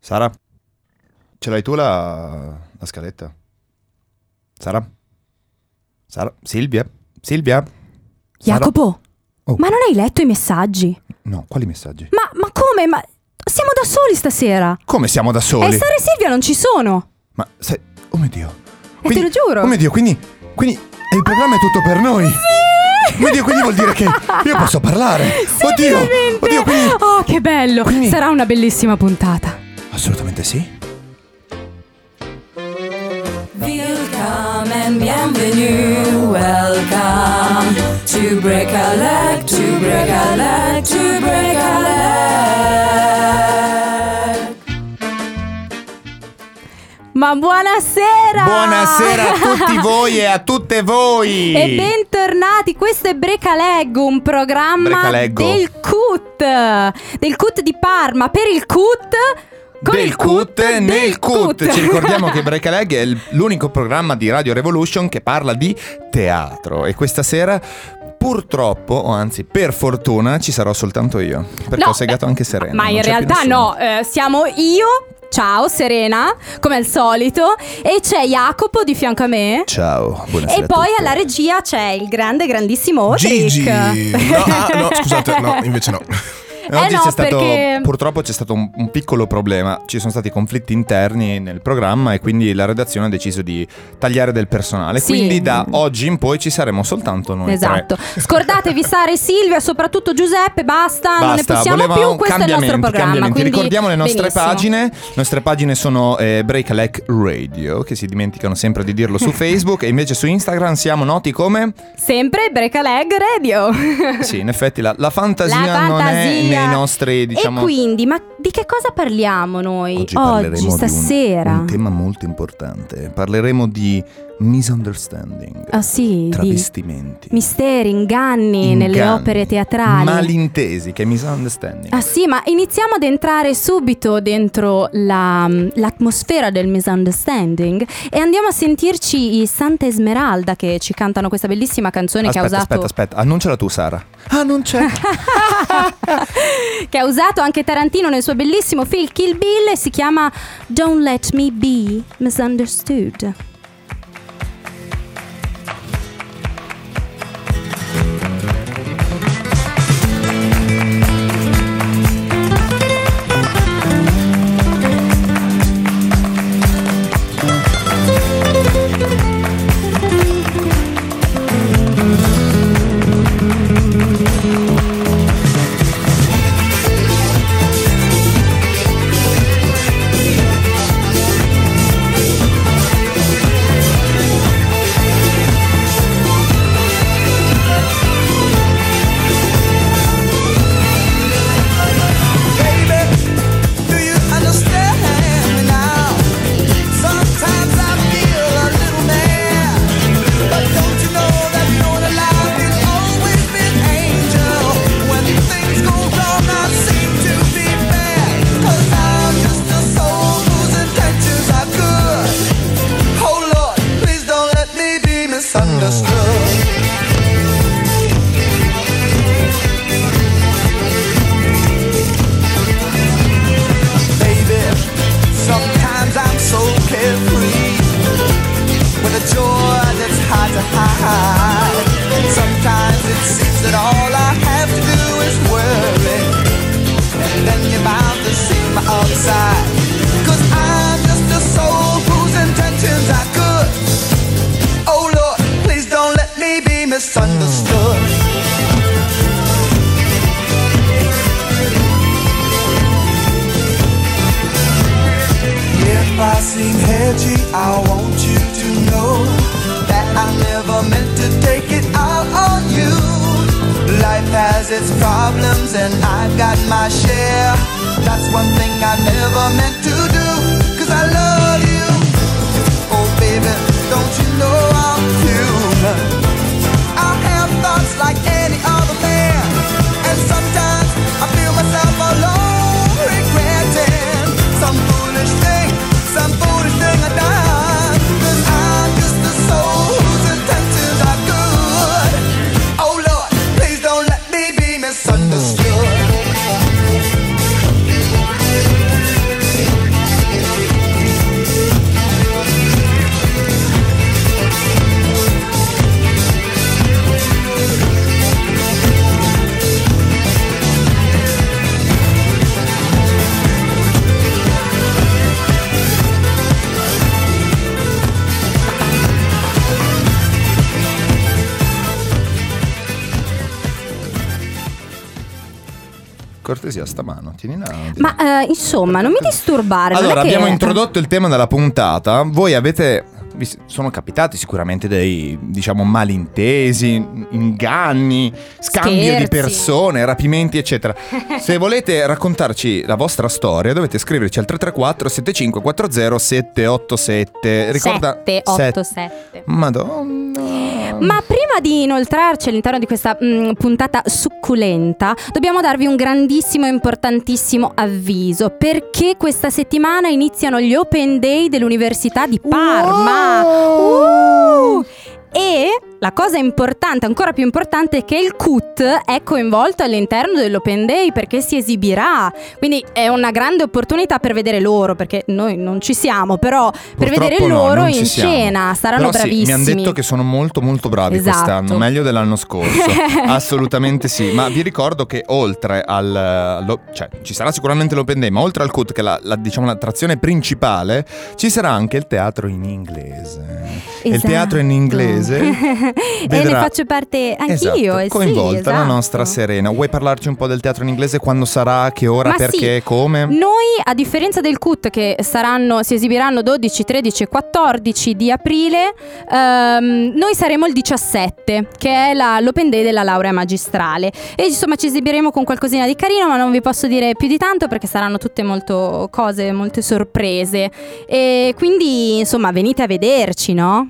Sara, ce l'hai tu la scaletta? Sara? Silvia? Jacopo, Oh. ma non hai letto i messaggi? No, quali messaggi? Ma come? Ma siamo da soli stasera. Come siamo da soli? E Sara e Silvia non ci sono. Ma sai, oh mio Dio. Te lo giuro. Oh mio Dio, quindi il programma è tutto per noi. Sì. Mio Dio, quindi vuol dire che io posso parlare. Sì, Oddio, quindi... Oh, che bello. Quindi... Sarà una bellissima puntata. Assolutamente sì. Welcome and bienvenue, welcome to break a leg, to break a leg, to break a leg. Ma buonasera! Buonasera a tutti voi e a tutte voi! E bentornati, questo è Break a Leg, un programma del CUT di Parma, per il CUT. Del CUT nel CUT. Ci ricordiamo che Break a Leg è l'unico programma di Radio Revolution che parla di teatro. E questa sera purtroppo, o anzi per fortuna, ci sarò soltanto io, perché ho segato anche Serena. Ma in realtà no, siamo io. Ciao Serena, come al solito. E c'è Jacopo di fianco a me. Ciao, buonasera. E poi alla regia c'è il grandissimo Odrik. Gigi. No, scusate, no, invece no. Oggi no, c'è stato, perché... purtroppo c'è stato un piccolo problema. Ci sono stati conflitti interni nel programma e quindi la redazione ha deciso di tagliare del personale. Sì. Quindi da oggi in poi ci saremo soltanto noi Esatto. tre. Scordatevi Sara e Silvia, soprattutto Giuseppe, basta, non ne possiamo più, questo è il nostro programma. Quindi ricordiamo le nostre benissimo. pagine. Le nostre pagine sono Break a Leg Radio, che si dimenticano sempre di dirlo su Facebook. E invece su Instagram siamo noti come? Sempre Break a Leg Radio. Sì, in effetti la fantasia non è nei nostri, diciamo... E quindi, ma di che cosa parliamo noi Oggi parleremo stasera? di un tema molto importante. Parleremo di misunderstanding. Ah sì, travestimenti, misteri, inganni nelle opere teatrali, malintesi, che è misunderstanding. Ah sì, ma iniziamo ad entrare subito dentro l'atmosfera del misunderstanding e andiamo a sentirci i Santa Esmeralda che ci cantano questa bellissima canzone che ha usato... Aspetta, annunciala tu Sara. Ah, non c'è. Che ha usato anche Tarantino nel suo bellissimo film Kill Bill e si chiama Don't Let Me Be Misunderstood. cortesia sta mano, tienila. Ma insomma, non mi disturbare. non Allora, è che- abbiamo introdotto il tema della puntata. Voi vi sono capitati sicuramente dei, diciamo, malintesi, inganni, scambio di Scherzi. persone, rapimenti, eccetera. Se volete raccontarci la vostra storia, dovete scriverci al 334 7540 787. Ricorda 787. Madonna. Ma prima di inoltrarci all'interno di questa puntata succulenta, dobbiamo darvi un grandissimo e importantissimo avviso, perché questa settimana iniziano gli Open Day dell'Università di Parma. E la cosa importante, ancora più importante, è che il CUT è coinvolto all'interno dell'Open Day perché si esibirà. Quindi è una grande opportunità per vedere loro, perché noi non ci siamo, però per Purtroppo vedere no, loro non in ci siamo. scena. Saranno Però bravissimi. Sì, mi hanno detto che sono molto molto bravi Esatto. quest'anno, meglio dell'anno scorso. Assolutamente sì. Ma vi ricordo che oltre cioè ci sarà sicuramente l'Open Day, ma oltre al CUT, che è diciamo l'attrazione principale, ci sarà anche il teatro in inglese. E il teatro in inglese E ne faccio parte anch'io. Esatto, coinvolta la esatto. nostra Serena. Vuoi parlarci un po' del teatro in inglese? Quando sarà? Che ora? Ma perché? sì, Come? Noi, a differenza del CUT, che si esibiranno 12, 13 e 14 di aprile, noi saremo il 17, che è l'Open Day della laurea magistrale. E insomma ci esibiremo con qualcosina di carino, ma non vi posso dire più di tanto perché saranno tutte molte sorprese. E quindi insomma venite a vederci, no?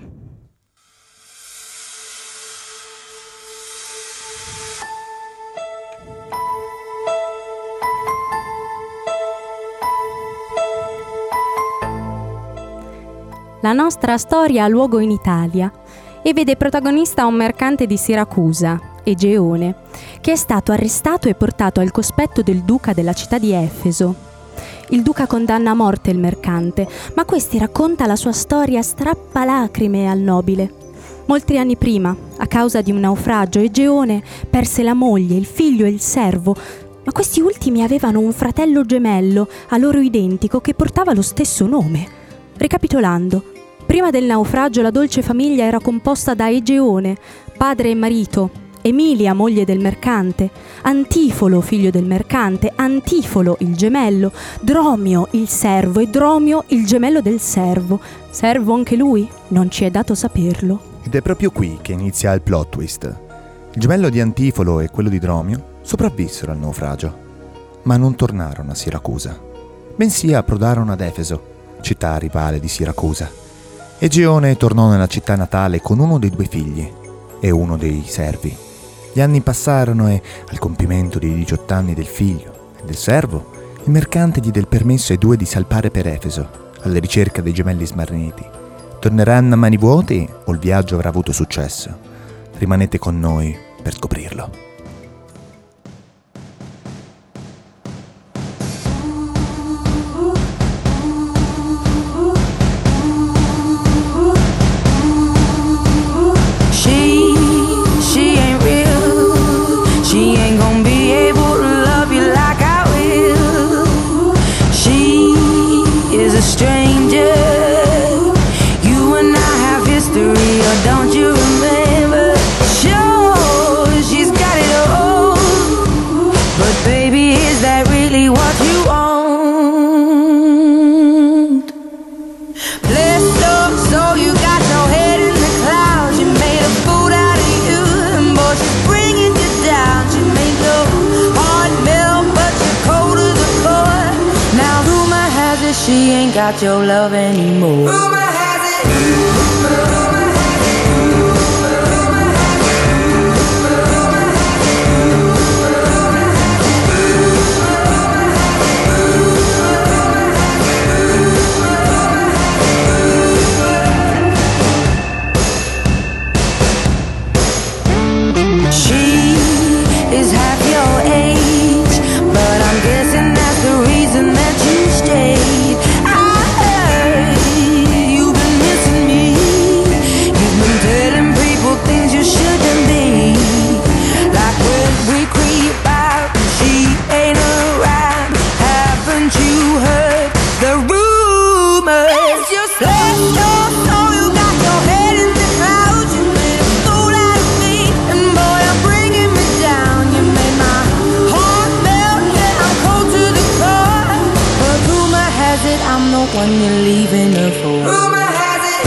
La nostra storia ha luogo in Italia e vede protagonista un mercante di Siracusa, Egeone, che è stato arrestato e portato al cospetto del duca della città di Efeso. Il duca condanna a morte il mercante, ma questi racconta la sua storia strappalacrime al nobile. Molti anni prima, a causa di un naufragio, Egeone perse la moglie, il figlio e il servo, ma questi ultimi avevano un fratello gemello, a loro identico, che portava lo stesso nome. Ricapitolando, prima del naufragio la dolce famiglia era composta da Egeone, padre e marito, Emilia, moglie del mercante, Antifolo, figlio del mercante, Antifolo, il gemello, Dromio, il servo, e Dromio, il gemello del servo. Servo anche lui? Non ci è dato saperlo. Ed è proprio qui che inizia il plot twist. Il gemello di Antifolo e quello di Dromio sopravvissero al naufragio, ma non tornarono a Siracusa, bensì approdarono ad Efeso, città rivale di Siracusa. Egeone tornò nella città natale con uno dei due figli e uno dei servi. Gli anni passarono e, al compimento dei 18 anni del figlio e del servo, il mercante diede il permesso ai due di salpare per Efeso, alla ricerca dei gemelli smarriti. Torneranno a mani vuote o il viaggio avrà avuto successo? Rimanete con noi per scoprirlo. She ain't real. She ain't gonna be able to love you like I will. She is a stranger. You and I have history, or don't you remember? Sure, she's got it all. But baby, is that really what you want? Blessed up, so you got your head in the clouds. You made a fool out of you, and boy, she's bringing you down. She made your heart melt, but you're cold as a core. Now rumor has it she ain't got your love anymore. Rumor has it. She is half your age, but I'm guessing that's the reason that you stayed. I heard you've been missing me. I'm the one you're leaving her for. Rumor has it.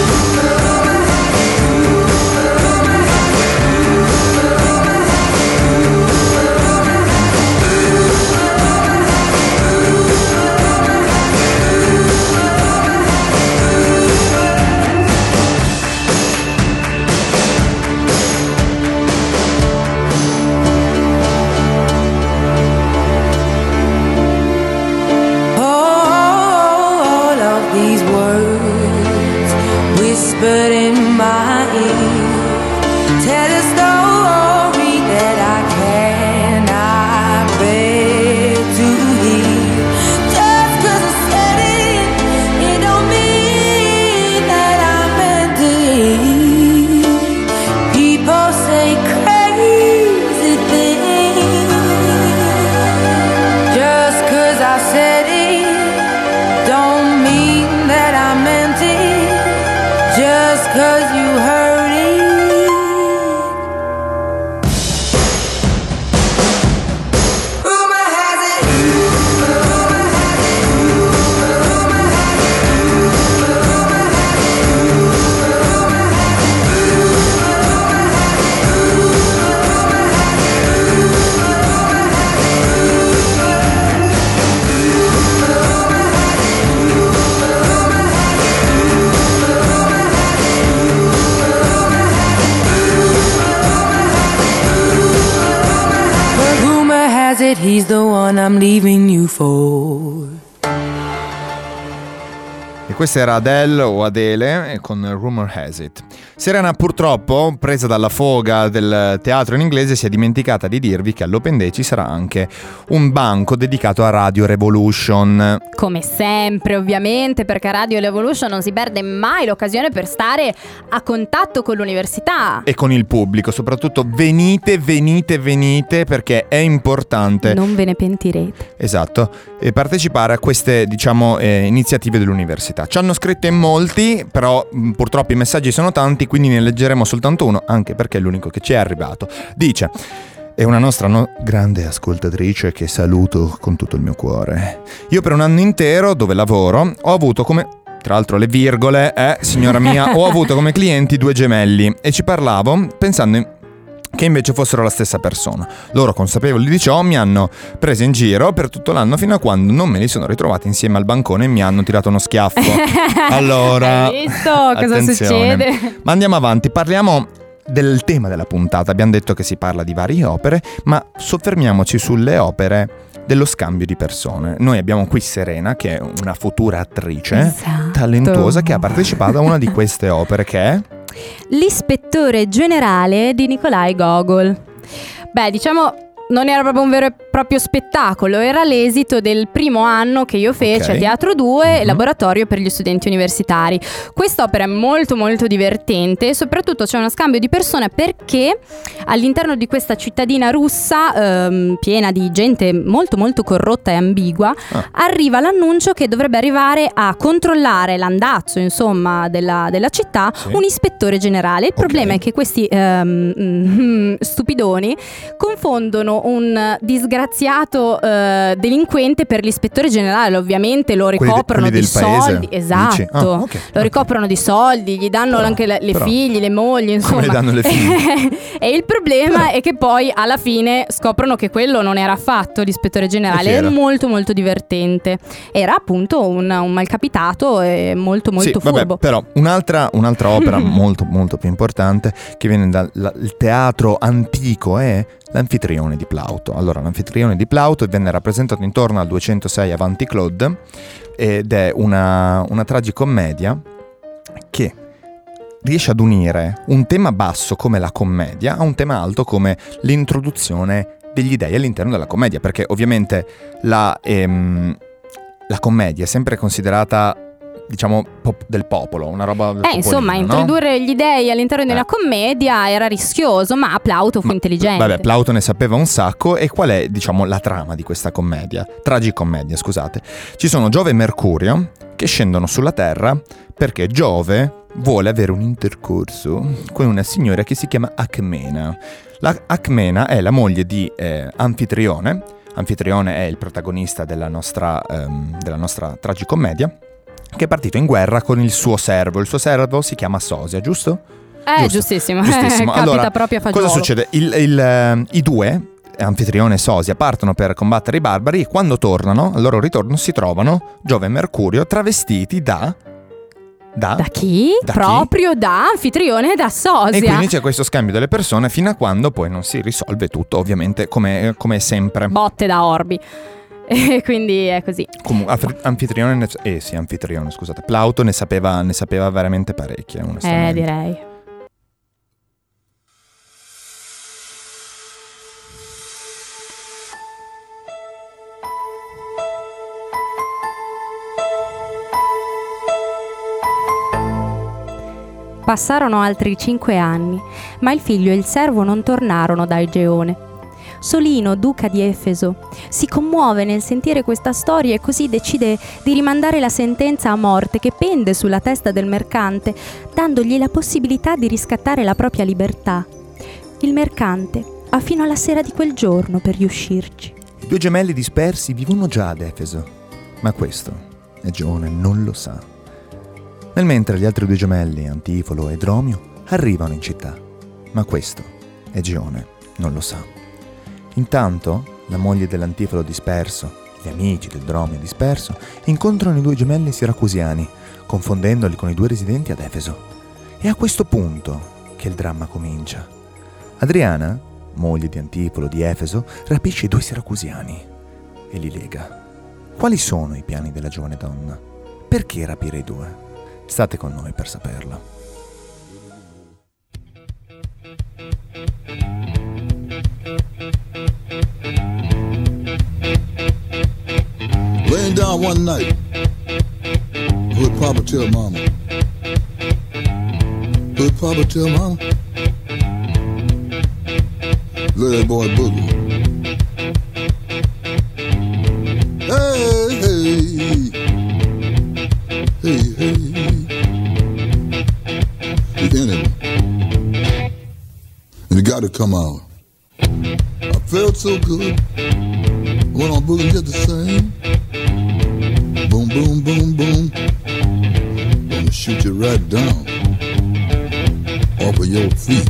Whispered in my ear, tell a story that I cannot bear to hear. Just 'cause I said it, it don't mean that I meant it. People say crazy things. Just 'cause I said it, don't mean that I meant it. Just 'cause you heard it. Rumor has it. He's the one I'm leaving you for. E questa era Adele o Adele con Rumor Has It. Serena purtroppo, presa dalla foga del teatro in inglese, si è dimenticata di dirvi che all'Open Day ci sarà anche un banco dedicato a Radio Revolution. Come sempre, ovviamente, perché a Radio Revolution non si perde mai l'occasione per stare a contatto con l'università. E con il pubblico, soprattutto venite perché è importante. Non ve ne pentirete. Esatto, e partecipare a queste, iniziative dell'università. Ci hanno scritto in molti, però purtroppo i messaggi sono tanti, quindi ne leggeremo soltanto uno, anche perché è l'unico che ci è arrivato. Dice: è una nostra grande ascoltatrice che saluto con tutto il mio cuore. Io per un anno intero dove lavoro ho avuto come... Tra l'altro le virgole, signora mia, ho avuto come clienti 2 gemelli e ci parlavo pensando che invece fossero la stessa persona. Loro, consapevoli di ciò, mi hanno preso in giro per tutto l'anno fino a quando non me li sono ritrovati insieme al bancone e mi hanno tirato uno schiaffo. Allora, hai visto cosa succede? Ma andiamo avanti, parliamo del tema della puntata. Abbiamo detto che si parla di varie opere, ma soffermiamoci sulle opere dello scambio di persone. Noi abbiamo qui Serena, che è una futura attrice talentuosa, che ha partecipato a una di queste opere, che è L'ispettore generale di Nikolai Gogol. Beh, diciamo, non era proprio un vero e proprio spettacolo, era l'esito del primo anno che io feci a Teatro 2, laboratorio per gli studenti universitari. Quest'opera è molto molto divertente e soprattutto c'è uno scambio di persone, perché all'interno di questa cittadina russa piena di gente molto molto corrotta e ambigua arriva l'annuncio che dovrebbe arrivare a controllare l'andazzo, insomma, della città un ispettore generale. Il problema è che questi stupidoni confondono un disgraziato delinquente per l'ispettore generale. Ovviamente lo ricoprono di soldi. Esatto. Lo ricoprono di soldi, gli danno anche le figli, le mogli, insomma. Come le danno le figlie? E il problema è che poi alla fine scoprono che quello non era affatto l'ispettore generale. È molto molto divertente. Era appunto un malcapitato e molto molto furbo. Vabbè, però un'altra opera molto molto più importante, che viene dal teatro antico, è L'Anfitrione di Plauto. Allora, L'Anfitrione di Plauto venne rappresentato intorno al 206 avanti Claude ed è una tragicommedia che riesce ad unire un tema basso come la commedia a un tema alto come l'introduzione degli dei all'interno della commedia, perché ovviamente la commedia è sempre considerata, diciamo, del popolo, una roba del insomma, introdurre gli dei all'interno della commedia era rischioso, ma Plauto fu intelligente. Vabbè, Plauto ne sapeva un sacco. E qual è, diciamo, la trama di questa commedia? Tragicommedia, scusate. Ci sono Giove e Mercurio che scendono sulla Terra perché Giove vuole avere un intercorso con una signora che si chiama Acmena. La Acmena è la moglie di Anfitrione. Anfitrione è il protagonista della nostra tragicommedia, che è partito in guerra con il suo servo. Il suo servo si chiama Sosia, giusto? Giustissimo. Giustissimo. Capita Allora, proprio a fagiolo. cosa succede? I due, Anfitrione e Sosia, partono per combattere i barbari e quando tornano, al loro ritorno, si trovano Giove e Mercurio travestiti da chi? Proprio da Anfitrione e da Sosia. E quindi c'è questo scambio delle persone fino a quando poi non si risolve tutto, ovviamente, come sempre. Botte da orbi. E quindi è così. Comunque, Anfitrione, scusate, Plauto ne sapeva veramente parecchie, onestamente. Direi. Passarono altri 5 anni, ma il figlio e il servo non tornarono da Egeone. Solino, duca di Efeso, si commuove nel sentire questa storia e così decide di rimandare la sentenza a morte che pende sulla testa del mercante, dandogli la possibilità di riscattare la propria libertà. Il mercante ha fino alla sera di quel giorno per riuscirci. I due gemelli dispersi vivono già ad Efeso, ma questo Egeone non lo sa. Nel mentre gli altri due gemelli, Antifolo e Dromio, arrivano in città, ma questo Egeone non lo sa. Intanto la moglie dell'Antifolo disperso, gli amici del Dromio disperso, incontrano i due gemelli siracusiani, confondendoli con i due residenti ad Efeso. È a questo punto che il dramma comincia. Adriana, moglie di Antifolo di Efeso, rapisce i due siracusiani e li lega. Quali sono i piani della giovane donna? Perché rapire i due? State con noi per saperlo. Laying down one night, would Papa tell Mama? Would Papa tell Mama? Let that boy boogie. Hey, hey, hey, hey. The enemy. And it got to come out. I felt so good. Went on boogie just the same. Boom, boom, boom, boom. Gonna shoot you right down off of your feet.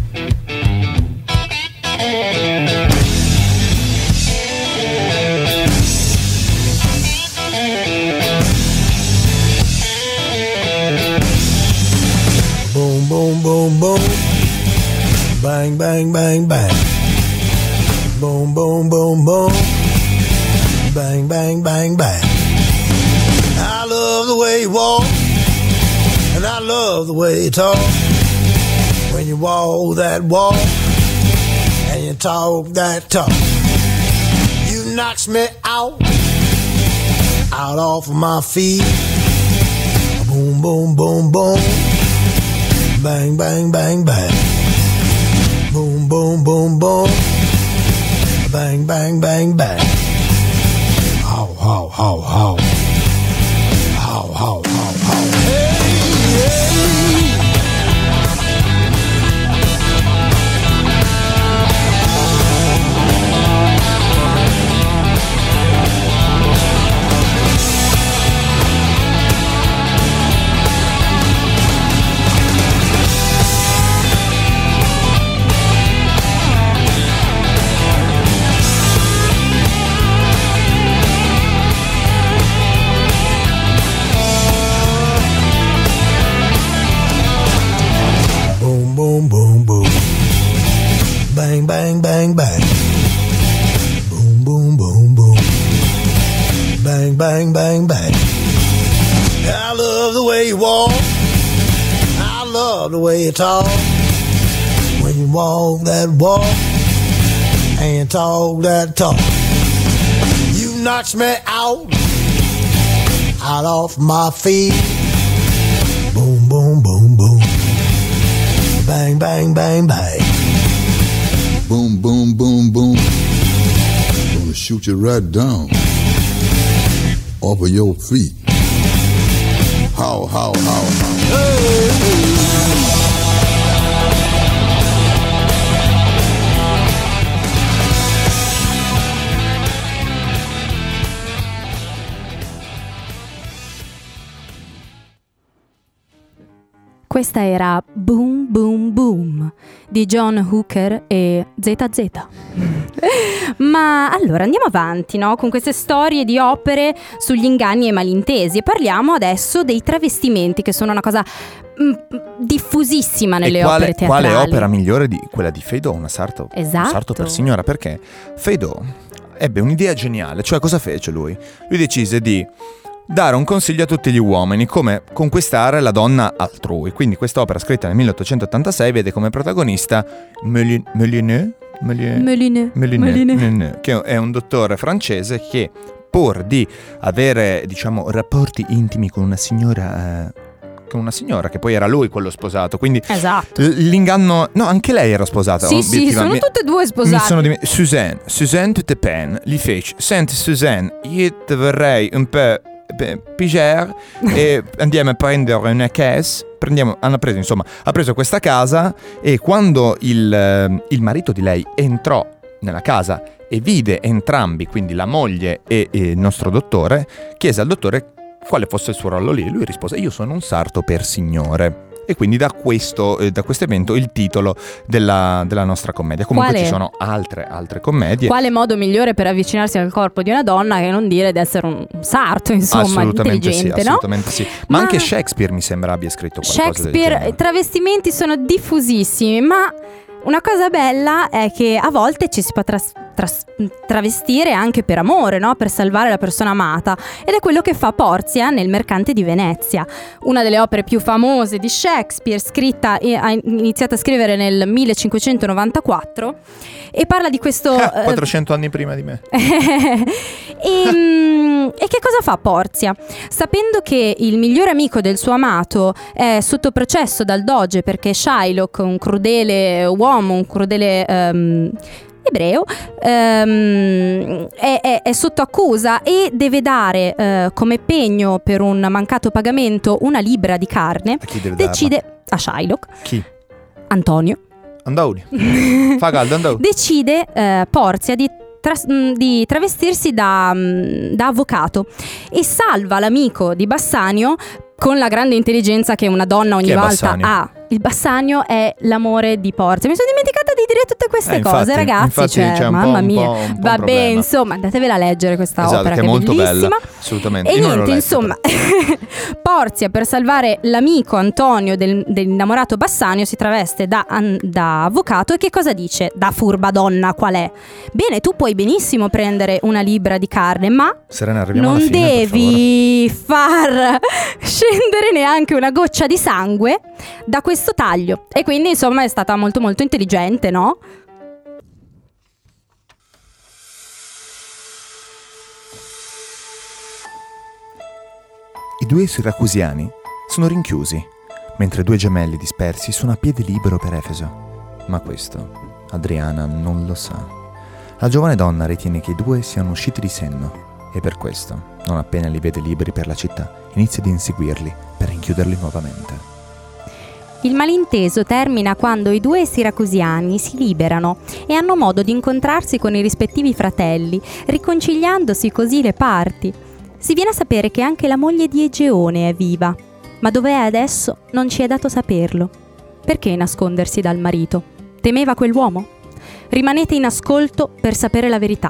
Boom, boom, boom, boom. Bang, bang, bang, bang. Boom, boom, boom, boom. Bang, bang, bang, bang. I love the way you walk, and I love the way you talk. When you walk that walk, and you talk that talk, you knocks me out off of my feet. Boom, boom, boom, boom. Bang, bang, bang, bang. Boom, boom, boom, boom. Bang, bang, bang, bang. How, how, how, how. How, how, how, how. Hey, hey. Boom, boom, boom. Bang, bang, bang, bang. Boom, boom, boom, boom. Bang, bang, bang, bang. I love the way you walk. I love the way you talk. When you walk that walk and you talk that talk, you knocks me out off my feet. Boom, boom, boom, boom. Bang, bang, bang, bang. Boom, boom, boom, boom. Gonna shoot you right down off of your feet. How, how, how, how. Hey, hey. Questa era Boom Boom Boom di John Hooker e ZZ. Ma allora andiamo avanti, no? Con queste storie di opere sugli inganni e malintesi, e parliamo adesso dei travestimenti, che sono una cosa diffusissima nelle opere teatrali. Quale opera migliore di quella di Feydeau, un sarto per signora? Perché Feydeau ebbe un'idea geniale. Cioè, cosa fece lui? Lui decise di dare un consiglio a tutti gli uomini come conquistare la donna altrui. Quindi quest'opera, scritta nel 1886, vede come protagonista Méliné, che è un dottore francese che, pur di avere, diciamo, rapporti intimi con una signora che poi era lui quello sposato, quindi esatto, l'inganno. No, anche lei era sposata. Sì, sono tutte e due sposate. Suzanne tutte pen gli fece: senti Suzanne, io ti vorrei un po' piger e andiamo a prendere una caisse. Ha preso questa casa, e quando il marito di lei entrò nella casa e vide entrambi, quindi la moglie e il nostro dottore, chiese al dottore quale fosse il suo ruolo lì. Lui rispose: io sono un sarto per signore. E quindi da questo evento il titolo della nostra commedia. Comunque ci sono altre commedie. Quale modo migliore per avvicinarsi al corpo di una donna che non dire di essere un sarto, insomma, intelligente, no? Assolutamente sì. Ma anche Shakespeare mi sembra abbia scritto qualcosa del genere. I travestimenti sono diffusissimi, ma una cosa bella è che a volte ci si può travestire anche per amore, no? Per salvare la persona amata, ed è quello che fa Porzia nel Mercante di Venezia, una delle opere più famose di Shakespeare, ha iniziato a scrivere nel 1594 e parla di questo 400 anni prima di me. E che cosa fa Porzia? Sapendo che il migliore amico del suo amato è sotto processo dal doge perché Shylock, un crudele uomo, un crudele ebreo, è sotto accusa e deve dare come pegno per un mancato pagamento una libra di carne. A chi deve decide a Shylock. Chi? Antonio. Andauni. Fa caldo, Andauni. Decide Porzia di travestirsi da avvocato e salva l'amico di Bassanio con la grande intelligenza che una donna ogni volta ha. Il Bassanio è l'amore di Porzia. Mi sono dimenticata di dire tutte queste cose, ragazzi. Infatti c'è mamma mia. Vabbè, insomma, andatevela a leggere questa opera che è molto bella. Assolutamente. E niente, insomma, Porzia, per salvare l'amico Antonio dell'innamorato Bassanio, si traveste da avvocato. E che cosa dice? Da furba donna qual è? Bene, tu puoi benissimo prendere una libra di carne, ma Serena, arriviamo non alla fine, devi far scendere neanche una goccia di sangue da questo taglio. E quindi insomma è stata molto molto intelligente, no? I due siracusiani sono rinchiusi, mentre due gemelli dispersi sono a piede libero per Efeso. Ma questo Adriana non lo sa. La giovane donna ritiene che i due siano usciti di senno e per questo, non appena li vede liberi per la città, inizia ad inseguirli per rinchiuderli nuovamente. Il malinteso termina quando i due siracusiani si liberano e hanno modo di incontrarsi con i rispettivi fratelli, riconciliandosi così le parti. Si viene a sapere che anche la moglie di Egeone è viva, ma dov'è adesso non ci è dato saperlo. Perché nascondersi dal marito? Temeva quell'uomo? Rimanete in ascolto per sapere la verità.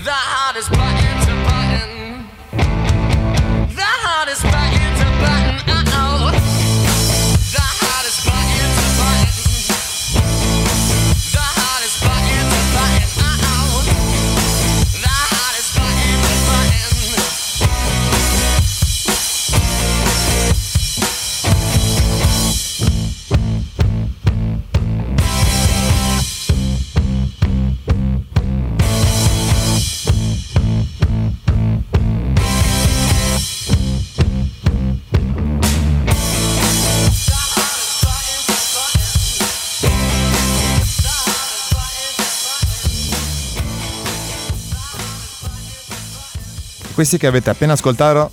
The hardest button to button. The hardest button to button. Uh-oh. The hardest button to button. The hardest button to button. Uh-oh. The hardest button to button. Questi che avete appena ascoltato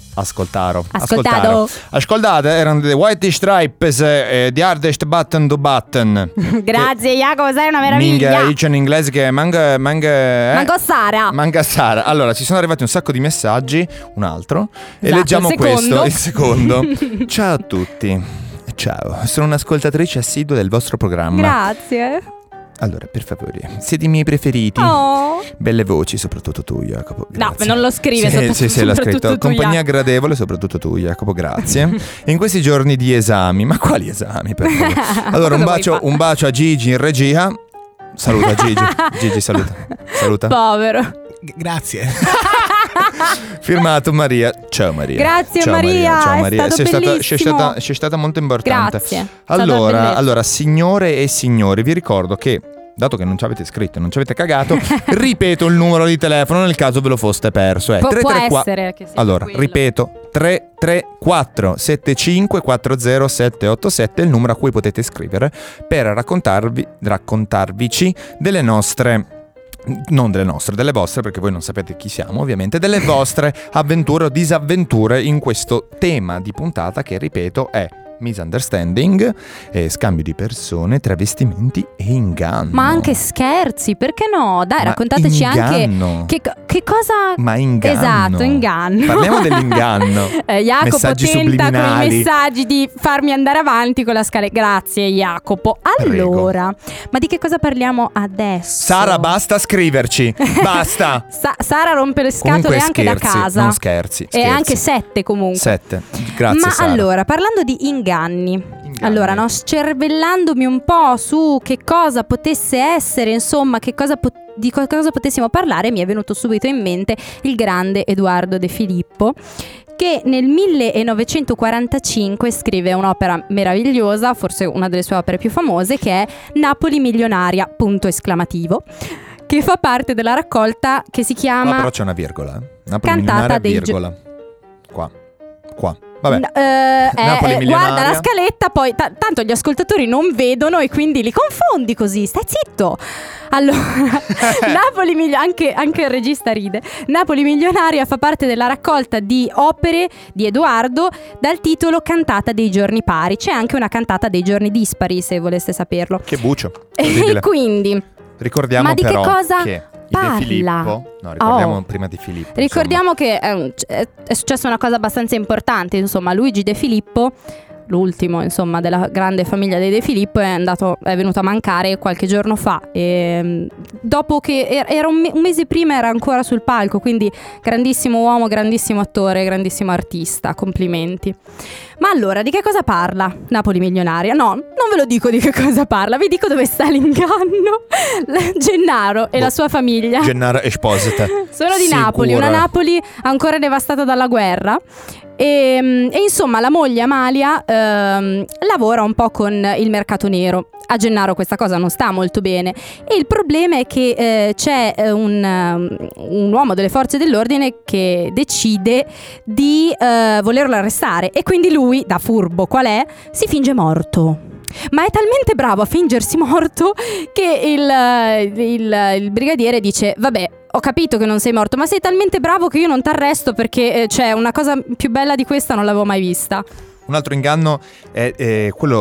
erano The White Stripes, The Hardest Button to Button. Grazie Jacopo, sei una meraviglia. Minga, dice in inglese che manca Sara. Manca Sara. Allora, ci sono arrivati un sacco di messaggi, un altro, e Esatto, leggiamo il secondo. il secondo. Ciao a tutti. Ciao, sono un'ascoltatrice assidua del vostro programma. Grazie. Allora, per favore, siete i miei preferiti. Oh. Belle voci, soprattutto tu, Jacopo. No, Grazie. non lo scrive, Sì, l'ha soprattutto scritto. tu, Compagnia Jacopo. gradevole, soprattutto tu, Jacopo, grazie. E in questi giorni di esami, ma quali esami? Per favore? Allora, un bacio a Gigi in regia. Saluta Gigi. Gigi, saluta. Povero. Grazie. Firmato Maria. Ciao Maria. Grazie, Ciao Maria, Ciao è Maria. stato bellissimo. Sei stata molto importante. Grazie. È stata bellissima. Allora, signore e signori, vi ricordo che, dato che non ci avete scritto, non ci avete cagato, ripeto il numero di telefono nel caso ve lo foste perso. Può 334. essere che sia Allora, quello. ripeto, 334 7540 787 è il numero a cui potete scrivere per raccontarvici delle nostre, non delle nostre, delle vostre, perché voi non sapete chi siamo ovviamente, delle vostre avventure o disavventure in questo tema di puntata che, ripeto, è misunderstanding, scambio di persone, travestimenti e inganno. Ma anche scherzi, perché no? Dai, Ma raccontateci inganno. anche che cosa. Ma inganno. Esatto, inganno. Parliamo dell'inganno. Jacopo Messaggi tenta con subliminali. i messaggi di farmi andare avanti con la scala. Grazie Jacopo. Allora, ma di che cosa parliamo adesso? Sara, basta scriverci. Basta. Sara rompe le scatole Comunque anche da scherzi, casa. non scherzi. E anche 7 comunque. 7. Grazie, Ma Sara. allora, parlando di inganni. Allora, no, scervellandomi un po' su che cosa potesse essere, insomma, di cosa potessimo parlare, mi è venuto subito in mente il grande Edoardo De Filippo, che nel 1945 scrive un'opera meravigliosa, forse una delle sue opere più famose, che è Napoli milionaria, punto esclamativo, che fa parte della raccolta che si chiama... No, però c'è una virgola. Napoli Cantata milionaria, dei virgola. Qua. Vabbè. Napoli milionaria. Guarda la scaletta, poi tanto gli ascoltatori non vedono e quindi li confondi così, stai zitto. Allora, Napoli anche il regista ride. Napoli milionaria fa parte della raccolta di opere di Edoardo dal titolo Cantata dei giorni pari. C'è anche una cantata dei giorni dispari, se voleste saperlo. Che bucio. E quindi Ricordiamo ma di però che cosa che parla? De Filippo, ricordiamo prima di Filippo. Ricordiamo che è successa una cosa abbastanza importante, insomma, Luigi De Filippo, l'ultimo insomma della grande famiglia dei De Filippo, è venuto a mancare qualche giorno fa, e dopo che era un mese prima era ancora sul palco, quindi grandissimo uomo, grandissimo attore, grandissimo artista, complimenti. Ma allora, di che cosa parla Napoli milionaria? No, non ve lo dico di che cosa parla, vi dico dove sta l'inganno. Gennaro e la sua famiglia Gennaro Esposita. sono di Napoli, una Napoli ancora devastata dalla guerra. E insomma la moglie Amalia lavora un po' con il mercato nero. A Gennaro questa cosa non sta molto bene, e il problema è che c'è un uomo delle forze dell'ordine che decide di volerlo arrestare, e quindi lui, da furbo qual è, si finge morto. Ma è talmente bravo a fingersi morto che il brigadiere dice: vabbè, ho capito che non sei morto, ma sei talmente bravo che io non ti arresto, perché cioè una cosa più bella di questa non l'avevo mai vista. Un altro inganno è quello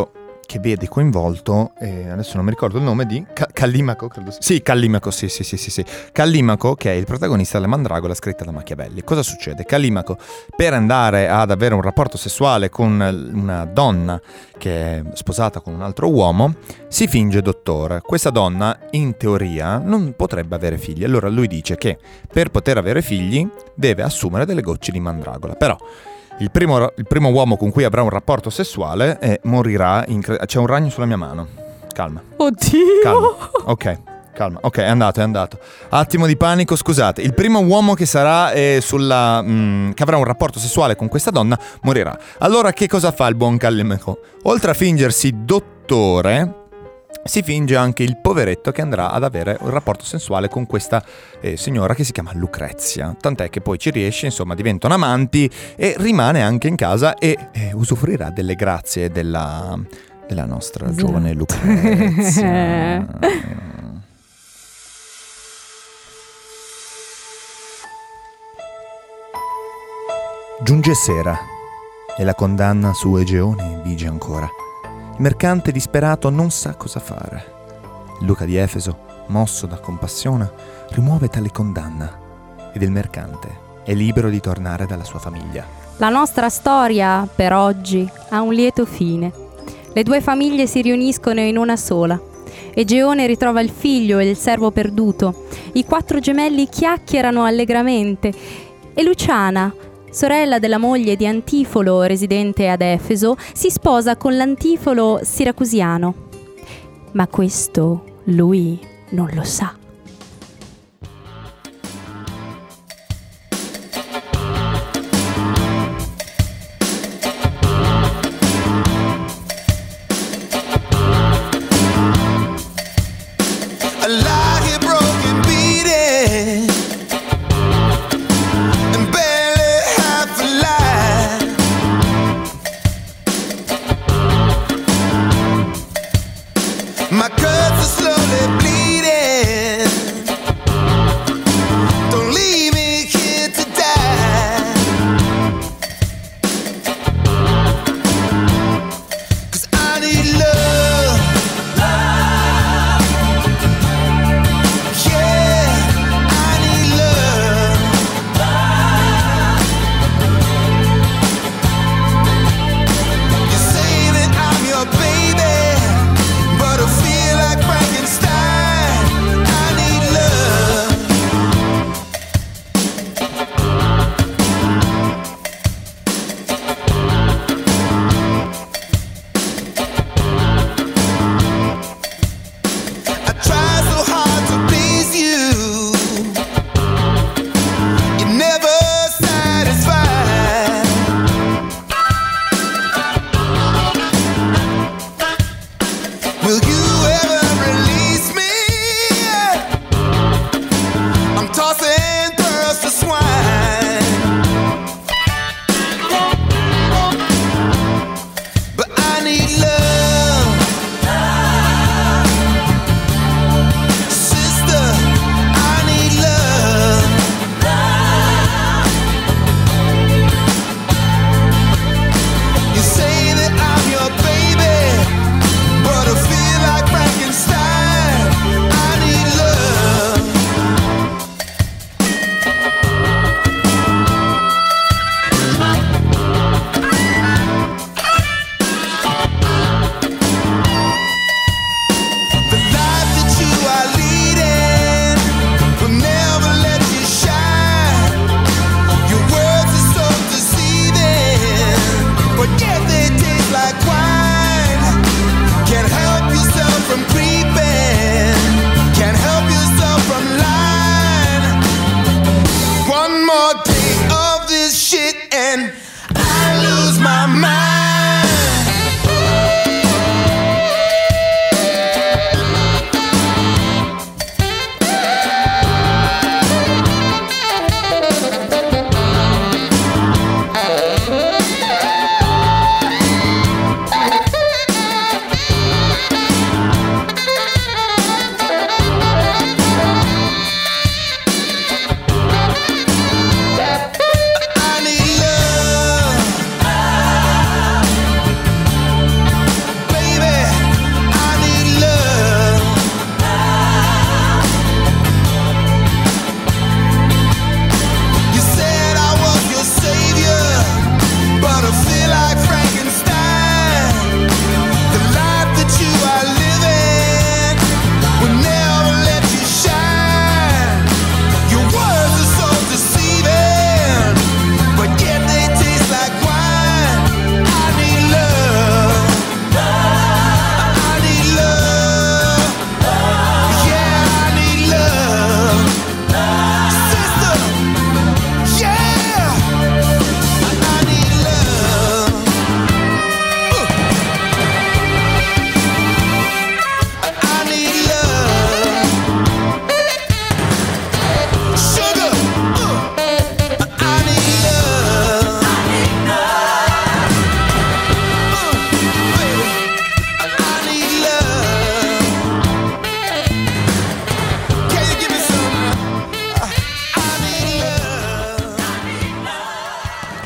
che vede coinvolto, adesso non mi ricordo il nome di Callimaco, credo. Sì, Callimaco, sì. Callimaco, che è il protagonista della Mandragola scritta da Machiavelli. Cosa succede? Callimaco, per andare ad avere un rapporto sessuale con una donna che è sposata con un altro uomo, si finge dottore. Questa donna, in teoria, non potrebbe avere figli. Allora lui dice che per poter avere figli deve assumere delle gocce di mandragola. Però il primo uomo con cui avrà un rapporto sessuale morirà. C'è un ragno sulla mia mano. Calma. Oddio! Calma. Ok, è andato. Attimo di panico, scusate. Il primo uomo che sarà che avrà un rapporto sessuale con questa donna morirà. Allora che cosa fa il buon Callimaco? Oltre a fingersi dottore, si finge anche il poveretto che andrà ad avere un rapporto sensuale con questa signora che si chiama Lucrezia. Tant'è che poi ci riesce, insomma, diventano amanti e rimane anche in casa e usufruirà delle grazie della nostra giovane Lucrezia. Giunge sera e la condanna su Egeone vige ancora. Il mercante disperato non sa cosa fare. Luca di Efeso, mosso da compassione, rimuove tale condanna ed il mercante è libero di tornare dalla sua famiglia. La nostra storia, per oggi, ha un lieto fine. Le due famiglie si riuniscono in una sola. Egeone ritrova il figlio e il servo perduto. I 4 gemelli chiacchierano allegramente e Luciana, sorella della moglie di Antifolo, residente ad Efeso, si sposa con l'Antifolo siracusiano. Ma questo lui non lo sa. My guts are slowly bleeding.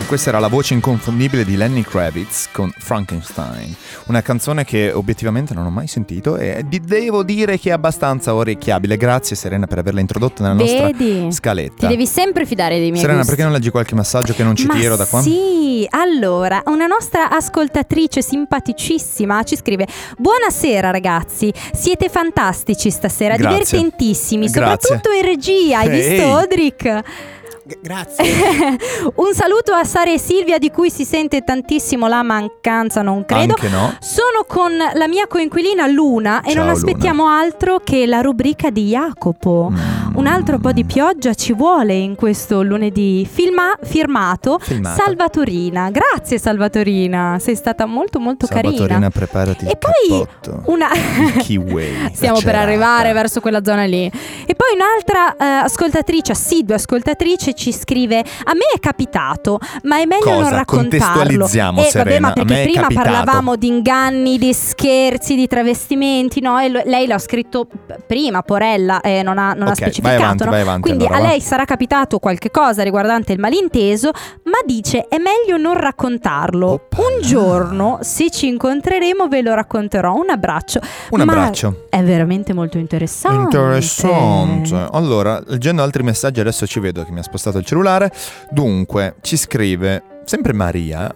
Questa era la voce inconfondibile di Lenny Kravitz con Frankenstein, una canzone che obiettivamente non ho mai sentito e devo dire che è abbastanza orecchiabile. Grazie Serena per averla introdotta nella nostra scaletta. Ti devi sempre fidare dei miei Serena, gusti. perché non leggi qualche massaggio che non ci tiro da qua? Sì, allora, una nostra ascoltatrice simpaticissima ci scrive: buonasera ragazzi, siete fantastici stasera, Grazie. divertentissimi, Grazie. soprattutto in regia, hai Ehi. visto Odrik? Grazie. Un saluto a Sara e Silvia, di cui si sente tantissimo la mancanza, non credo. Anche no. Sono con la mia coinquilina Luna e Ciao, non aspettiamo altro che la rubrica di Jacopo. Un altro po' di pioggia ci vuole in questo lunedì. Firmato Filmata. Salvatorina. Grazie Salvatorina, sei stata molto molto Salvatorina, carina. preparati E il poi cappotto. una Il kiwi. Stiamo per arrivare verso quella zona lì. E poi un'altra ascoltatrice, assidua ascoltatrice, ci scrive: a me è capitato, ma è meglio Cosa? non raccontarlo. Contestualizziamo, Vabbè, Serena, ma a perché me è prima capitato. parlavamo di inganni, di scherzi, di travestimenti, no? E lei l'ha scritto prima, Porella, non ha Ok, specificato, vai avanti, no? vai avanti, Quindi allora, a va. lei sarà capitato qualche cosa riguardante il malinteso, ma dice è meglio non raccontarlo. Oppa. Un giorno, se ci incontreremo, ve lo racconterò. Un abbraccio. Un Ma abbraccio. è veramente molto interessante. Interessante. Allora, leggendo altri messaggi, adesso ci vedo che mi ha spostato il cellulare. Dunque, ci scrive sempre Maria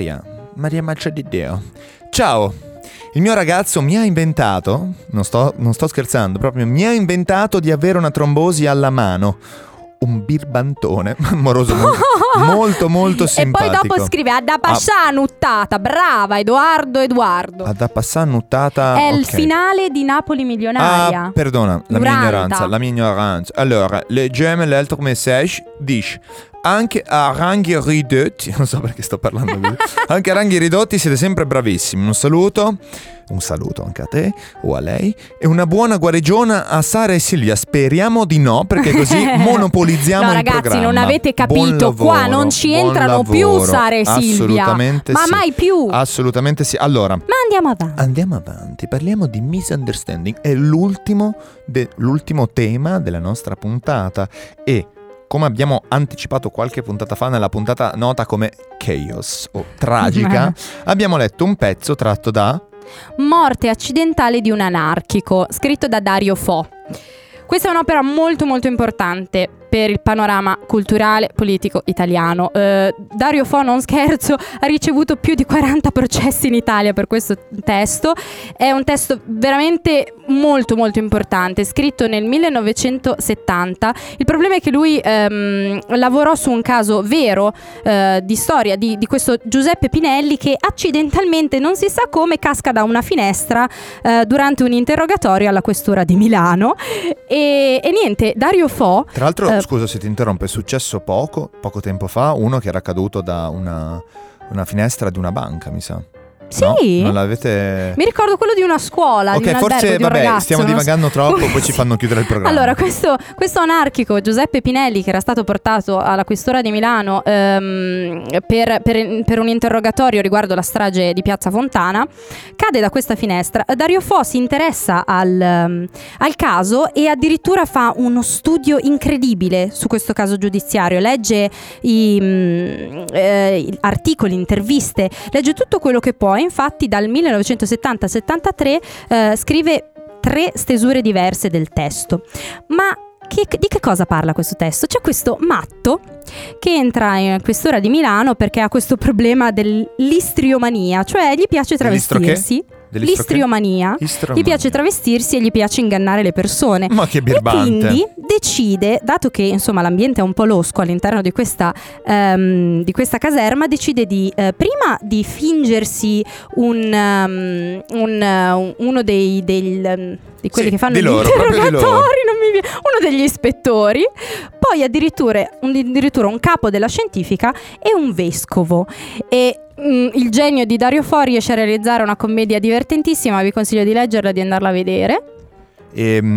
Macedideo. Ciao. Il mio ragazzo mi ha inventato, non sto scherzando, proprio mi ha inventato di avere una trombosi alla mano. Un birbantone amoroso, molto molto simpatico. E poi dopo scrive: a da passà nuttata. Brava Edoardo. Da passare nuttata. È il ok. finale di Napoli milionaria. Ah, perdona, la Duranta. mia ignoranza. Allora, leggiamo l'altro messaggio. Dice: anche a ranghi ridotti, non so perché sto parlando così. Anche a ranghi ridotti siete sempre bravissimi. Un saluto anche a te o a lei. E una buona guarigione a Sara e Silvia. Speriamo di no, perché così monopolizziamo No, il ragazzi, programma. non avete capito. Buon lavoro, Qua non ci buon entrano più lavoro. Sara e Silvia. Assolutamente Ma sì. mai più. Assolutamente sì. Allora, Ma andiamo avanti. parliamo di misunderstanding. È l'ultimo tema della nostra puntata e, come abbiamo anticipato qualche puntata fa, nella puntata nota come Chaos o Tragica, abbiamo letto un pezzo tratto da Morte accidentale di un anarchico, scritto da Dario Fo. Questa è un'opera molto molto importante per il panorama culturale politico italiano. Dario Fo, non scherzo, ha ricevuto più di 40 processi in Italia per questo testo. È un testo veramente molto molto importante, scritto nel 1970. Il problema è che lui lavorò su un caso vero di storia di questo Giuseppe Pinelli, che accidentalmente, non si sa come, casca da una finestra durante un interrogatorio alla questura di Milano. E niente, Dario Fo, Tra l'altro, scusa se ti interrompo, è successo poco tempo fa, uno che era caduto da una finestra di una banca, mi sa. sì, No? Non l'avete... mi ricordo quello di una scuola, di Ok, un albergo, forse di un ragazzo, stiamo non so. divagando troppo, poi ci fanno chiudere il programma. Allora, questo anarchico Giuseppe Pinelli, che era stato portato alla questura di Milano per un interrogatorio riguardo la strage di Piazza Fontana, cade da questa finestra. Dario Fo si interessa al caso e addirittura fa uno studio incredibile su questo caso giudiziario. Legge articoli, interviste, legge tutto quello che può. Infatti dal 1970-73 scrive 3 stesure diverse del testo. Ma di che cosa parla questo testo? C'è questo matto che entra in questura di Milano perché ha questo problema dell'istriomania, cioè gli piace travestirsi. L'istriomania. Gli piace travestirsi e gli piace ingannare le persone. Ma che birbante. E quindi decide, dato che insomma l'ambiente è un po' losco all'interno di questa caserma, decide di prima di fingersi uno di quelli che fanno di gli loro, proprio di loro. interrogatori, uno degli ispettori, poi addirittura un capo della scientifica e un vescovo. E il genio di Dario Fo riesce a realizzare una commedia divertentissima. Vi consiglio di leggerla e di andarla a vedere.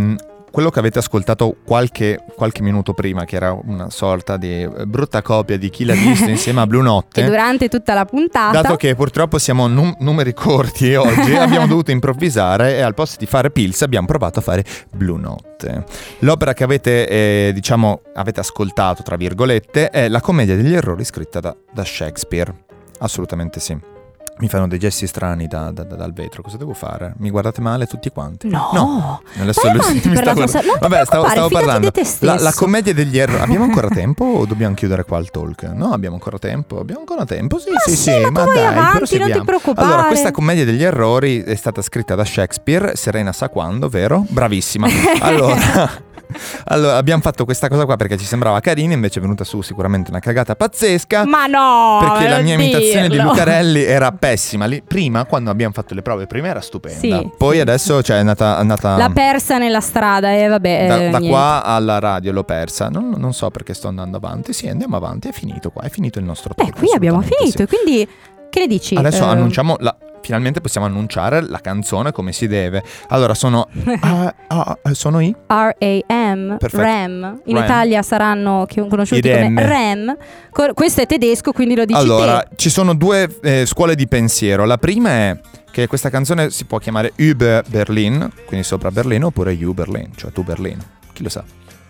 quello che avete ascoltato qualche minuto prima, che era una sorta di brutta copia di Chi l'ha visto insieme a Blue Notte. E durante tutta la puntata, Dato che purtroppo siamo numeri corti oggi, abbiamo dovuto improvvisare e al posto di fare Pills abbiamo provato a fare Blue Notte. L'opera che avete ascoltato, tra virgolette, è La commedia degli errori scritta da Shakespeare. Assolutamente sì. Mi fanno dei gesti strani dal vetro. Cosa devo fare? Mi guardate male tutti quanti? No. Adesso Vai lui avanti mi per sta la tua guardando. Non ti Vabbè, stavo preoccupare, fidati parlando. di te stesso. La commedia degli errori. Abbiamo ancora tempo o dobbiamo chiudere qua il talk? No, abbiamo ancora tempo. Sì, ma tu vai dai, avanti, proseguiamo. non ti preoccupare. Allora, questa commedia degli errori è stata scritta da Shakespeare. Serena sa quando, vero? Bravissima. Allora, abbiamo fatto questa cosa qua perché ci sembrava carina, invece è venuta su sicuramente una cagata pazzesca. Ma no, perché la mia non imitazione di dirlo. Lucarelli era pessima. Prima, quando abbiamo fatto le prove, prima era stupenda. Sì, Poi sì. adesso è andata L'ha persa nella strada e vabbè. da niente. qua alla radio l'ho persa. Non so perché sto andando avanti. Sì, andiamo avanti, è finito qua, è finito il nostro talk. Qui abbiamo assolutamente finito, e quindi che ne dici? Adesso annunciamo finalmente possiamo annunciare la canzone come si deve. Allora sono sono i RAM, Perfetto. RAM. In Ram. Italia saranno conosciuti I come Rem. RAM. Questo è tedesco, quindi lo dici Allora, te. ci sono due scuole di pensiero. La prima è che questa canzone si può chiamare Über Berlin, quindi sopra Berlino, oppure You Berlin, cioè tu Berlino. Chi lo sa?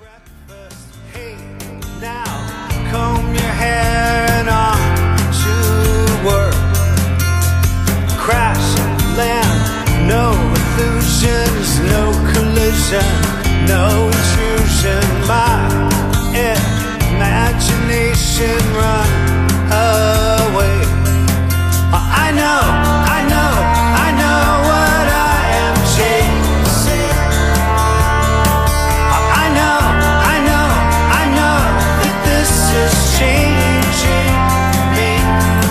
Now, comb your hair and on to work. Crash, land, no illusions, no collision, no intrusion. My imagination run away. I know what I am chasing. I know that this is changing me.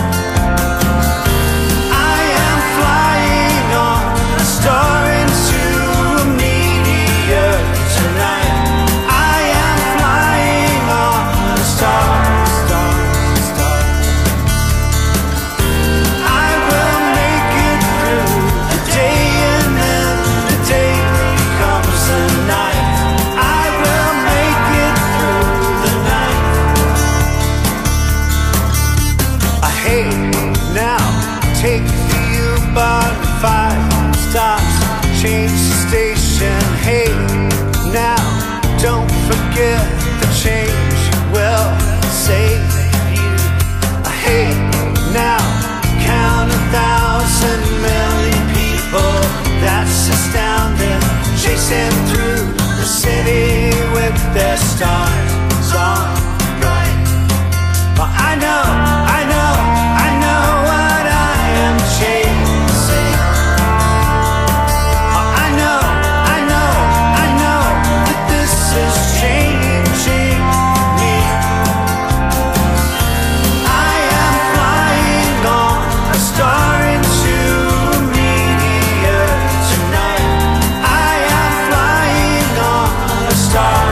I am flying on a star into a meteor tonight. I am flying on a star. I will make it through the day and then the day becomes the night. I will make it through the night. I hate now, take the U-Bahn 5 stops, change the station. Hey, now, don't forget the change will save you. I hate now, count 1,000 million people, that's astounding. Chasing through the city with their stars on bright. But I know what I am chasing. I know that this is changing me. I am flying on a star into a meteor tonight. I am flying on a star.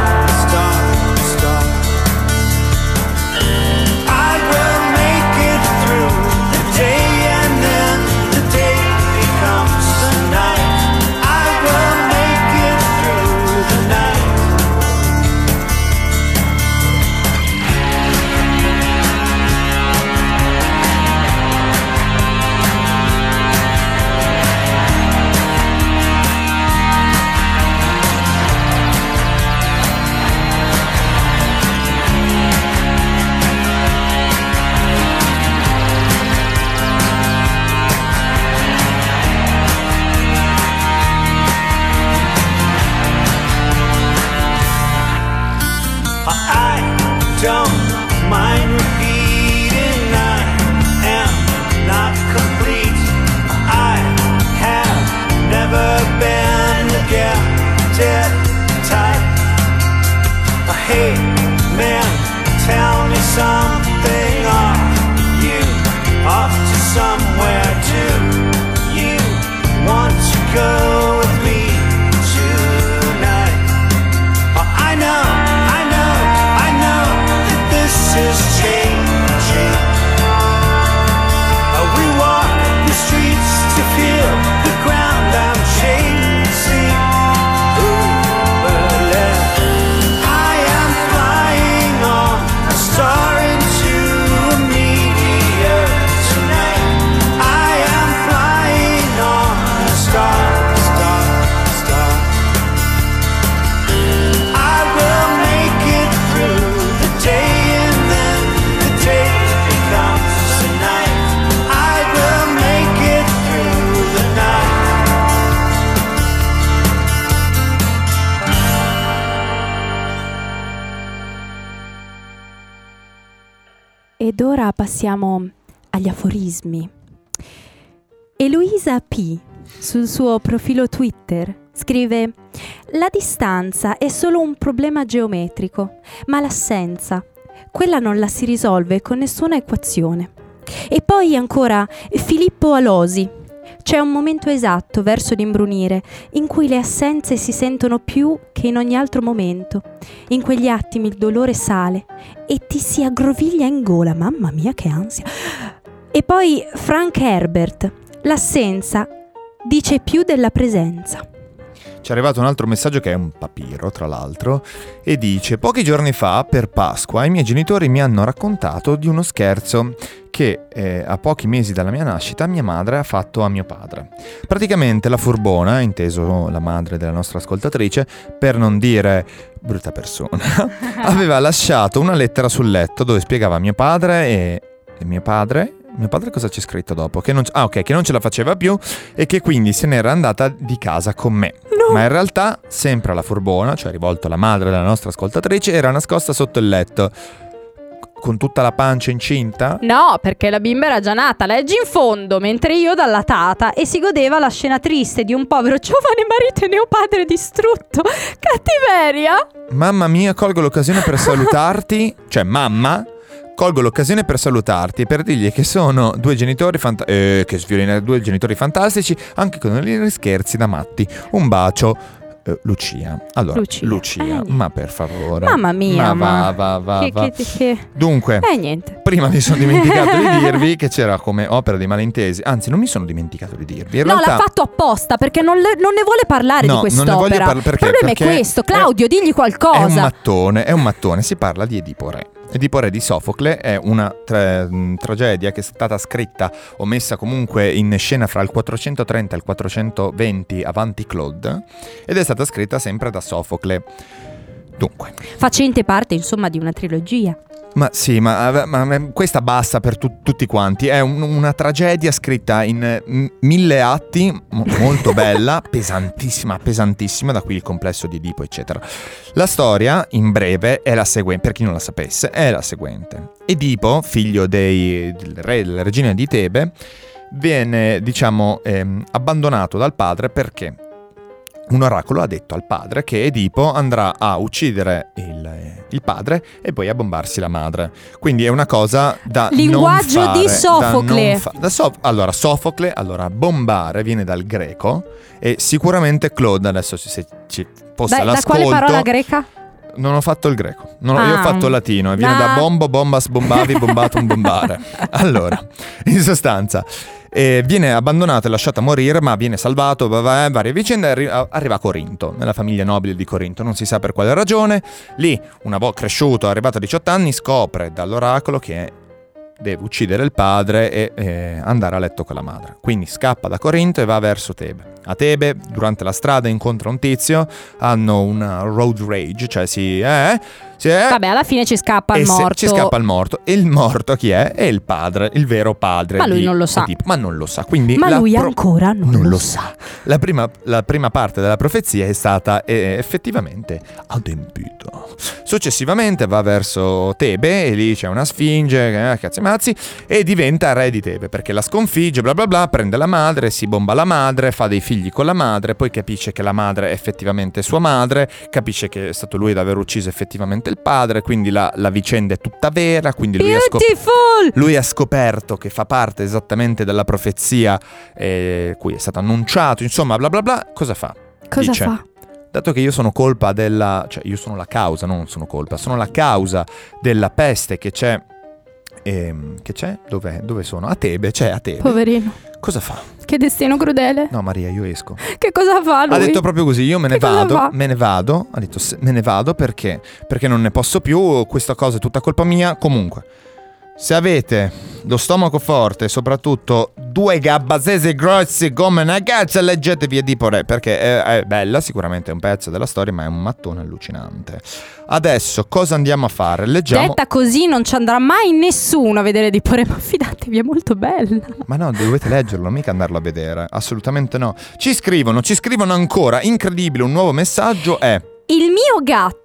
I will make it through the day and then the day becomes the night. I will make it through the night. I don't mind repeating, I am not complete. I have never been dead tight. Hey man, tell me something. Are you off to somewhere? Do you want to go with me tonight? I know that this is changing. We walk the streets to feel the ground I'm chasing. Over Ed ora passiamo agli aforismi. Eloisa P. sul suo profilo Twitter scrive: la distanza è solo un problema geometrico, ma l'assenza, quella non la si risolve con nessuna equazione. E poi ancora Filippo Alosi: c'è un momento esatto verso l'imbrunire in cui le assenze si sentono più che in ogni altro momento. In quegli attimi il dolore sale e ti si aggroviglia in gola. Mamma mia, che ansia! E poi Frank Herbert: l'assenza dice più della presenza. Ci è arrivato un altro messaggio che è un papiro, tra l'altro, e dice: pochi giorni fa, per Pasqua, i miei genitori mi hanno raccontato di uno scherzo che a pochi mesi dalla mia nascita mia madre ha fatto a mio padre. Praticamente la furbona, inteso la madre della nostra ascoltatrice, per non dire brutta persona, aveva lasciato una lettera sul letto dove spiegava a mio padre e mio padre cosa c'è scritto dopo? Che non ce la faceva più e che quindi se n'era andata di casa con me. No. Ma in realtà sempre la furbona, cioè rivolto alla madre della nostra ascoltatrice, era nascosta sotto il letto. Con tutta la pancia incinta? No, perché la bimba era già nata, leggi in fondo, mentre io dallatata, e si godeva la scena triste di un povero giovane marito e mio padre distrutto. Cattiveria! Mamma mia, colgo l'occasione per salutarti, cioè mamma, colgo l'occasione per salutarti e per dirgli che sono due genitori due genitori fantastici, anche con gli scherzi da matti. Un bacio. Lucia. Allora, Lucia, ma per favore. Mamma mia, va. Dunque, niente. Prima mi sono dimenticato di dirvi che c'era come opera dei malintesi. Anzi, non mi sono dimenticato di dirvi. In realtà, l'ha fatto apposta perché non ne vuole parlare di quest'opera. Non ne voglio parlare perché? Il problema è questo. Claudio, digli qualcosa. È un mattone. Si parla di Edipo Re. Edipo Re di Sofocle è una tragedia che è stata scritta o messa comunque in scena fra il 430 e il 420 avanti Claude ed è stata scritta sempre da Sofocle. Dunque, facente parte insomma di una trilogia. Ma sì, ma questa basta per tutti quanti. È una tragedia scritta in 1000 atti, molto bella, pesantissima, da qui il complesso di Edipo, eccetera. La storia, in breve, è la seguente, per chi non la sapesse, è la seguente. Edipo, figlio del re e della regina di Tebe, viene, abbandonato dal padre perché un oracolo ha detto al padre che Edipo andrà a uccidere il padre e poi a bombarsi la madre. Quindi è una cosa da linguaggio non fare, di Sofocle. Allora, Sofocle, bombare viene dal greco e sicuramente Claude, adesso se ci fosse l'ascolto... Da quale parola greca? Non ho fatto il greco, io ho fatto il latino e viene da bombo, bombas, bombavi, bombatum, bombare. Allora, in sostanza... viene abbandonato e lasciato a morire, ma viene salvato, varie vicende, arriva a Corinto, nella famiglia nobile di Corinto, non si sa per quale ragione. Lì, una volta cresciuto, arrivato a 18 anni, scopre dall'oracolo che deve uccidere il padre e andare a letto con la madre. Quindi scappa da Corinto e va verso Tebe. A Tebe, durante la strada, incontra un tizio, hanno una road rage, cioè vabbè, alla fine ci scappa il morto. Ci scappa il morto. E il morto chi è? È il padre, il vero padre. Ma lui non lo sa. Edipo. Ma non lo sa. Quindi ma lui ancora non lo sa. La prima parte della profezia è stata effettivamente adempiuta. Successivamente va verso Tebe e lì c'è una sfinge, cazzi mazzi, e diventa re di Tebe perché la sconfigge, bla bla bla, prende la madre, si bomba la madre, fa dei figli con la madre, poi capisce che la madre è effettivamente sua madre, capisce che è stato lui ad aver ucciso effettivamente il padre, quindi la vicenda è tutta vera, quindi lui ha scoperto che fa parte esattamente della profezia cui è stato annunciato, insomma bla bla bla. Cosa fa? Dice, dato che io sono colpa io sono la causa, non sono colpa, sono la causa della peste che c'è dove sono? A Tebe, a Tebe. Poverino. Cosa fa? Che destino crudele. No, Maria, io esco. Che cosa fa lui? Ha detto proprio così, io me ne vado, ha detto me ne vado perché non ne posso più, questa cosa è tutta colpa mia. Comunque, se avete lo stomaco forte e soprattutto due gabbasesi grossi come una cazzo, leggetevi Edipo Re perché è bella, sicuramente è un pezzo della storia, ma è un mattone allucinante. Adesso cosa andiamo a fare? Leggiamo. Detta così non ci andrà mai nessuno a vedere Edipo Re, ma fidatevi, è molto bella. Ma no, dovete leggerlo, mica andarlo a vedere, assolutamente no. Ci scrivono ancora, incredibile, un nuovo messaggio è: il mio gatto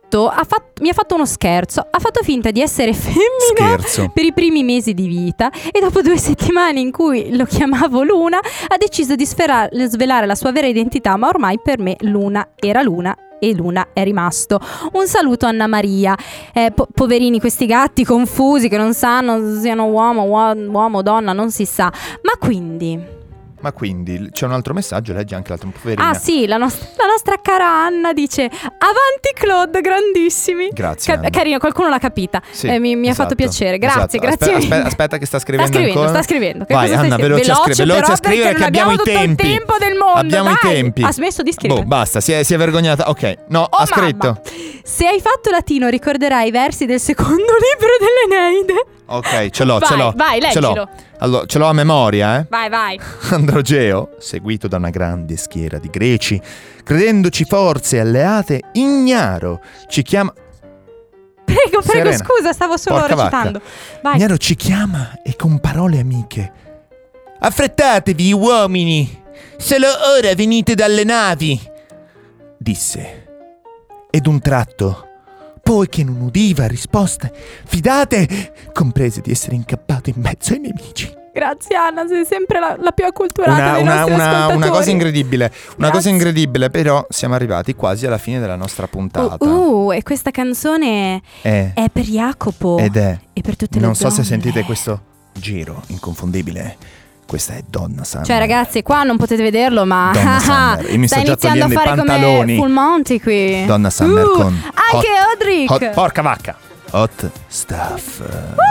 mi ha fatto uno scherzo. Ha fatto finta di essere femmina Scherzo. per i primi mesi di vita e dopo 2 settimane in cui lo chiamavo Luna ha deciso di svelare la sua vera identità, ma ormai per me Luna era Luna e Luna è rimasto. Un saluto a Anna Maria. Poverini questi gatti confusi che non sanno se siano uomo o donna, non si sa. Ma quindi c'è un altro messaggio, leggi anche l'altro, poverina. Ah sì, la nostra cara Anna dice: avanti Claude, grandissimi. Grazie, Anna. Carino, qualcuno l'ha capita. Sì, Mi ha esatto, fatto piacere. Grazie, esatto. grazie. Aspetta che sta scrivendo Sta scrivendo. Che Vai cosa Anna, stai veloce a però scrivere che abbiamo i tutto tempi. il tempo del mondo. Abbiamo i dai. tempi. Ha smesso di scrivere. Basta, si è vergognata. Ok, no, Oh, ha scritto. mamma. Se hai fatto latino ricorderai i versi del secondo libro dell'Eneide. Ok, ce l'ho. Vai, Ce l'ho. leggilo. Allora, ce l'ho a memoria, eh. Vai. Androgeo, seguito da una grande schiera di greci, credendoci forze alleate, ignaro ci chiama. Prego, Serena, scusa, stavo solo porca recitando. vacca. Vai. Ignaro ci chiama e con parole amiche: affrettatevi, uomini, solo ora venite dalle navi, disse. Ed un tratto, poi che non udiva risposte, fidate, comprese di essere incappato in mezzo ai nemici. Grazie Anna, sei sempre la più acculturata dei nostri ascoltatori. Una cosa incredibile, Grazie. però siamo arrivati quasi alla fine della nostra puntata. E questa canzone è per Jacopo Ed è. e per tutte le Non donne. so se sentite questo giro inconfondibile. Questa è Donna Summer. Cioè ragazzi, qua non potete vederlo, ma Donna Summer. Io mi sta sto già iniziando a togliendo i fare come pantaloni. Full Monty qui. Donna Summer con anche Odrick. porca vacca. Hot Stuff.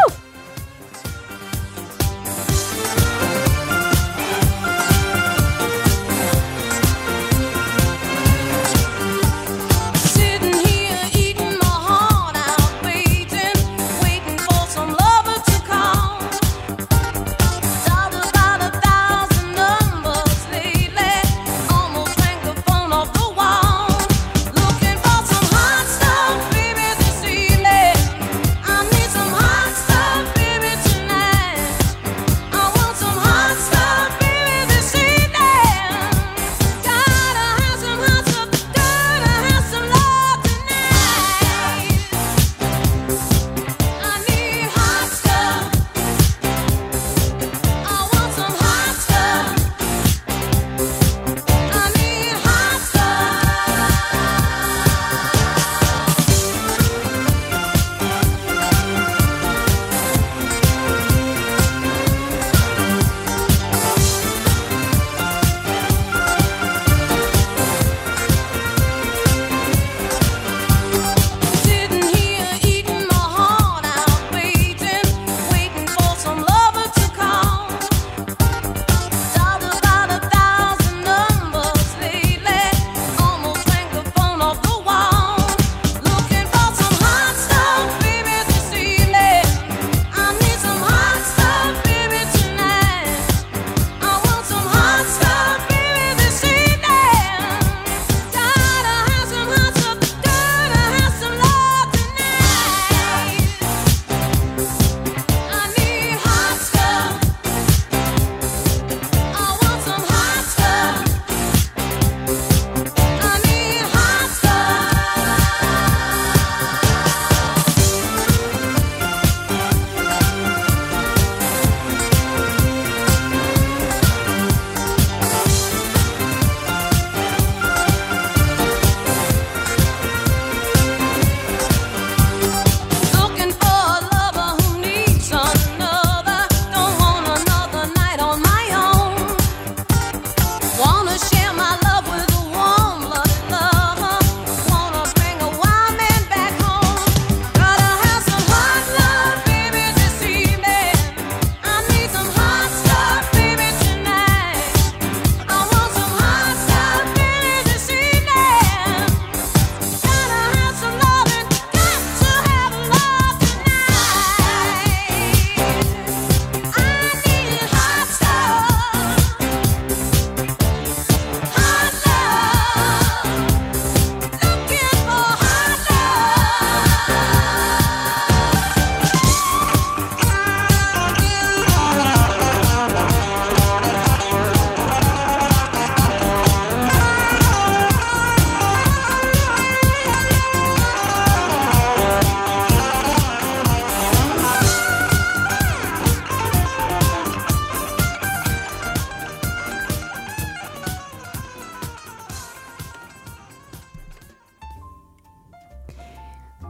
Sitting here eating my heart out, waiting for some lover to call. Dialed about 1,000 numbers lately, almost drank the phone off the wall. Looking for some hot stuff, baby, this evening. I need some hot stuff,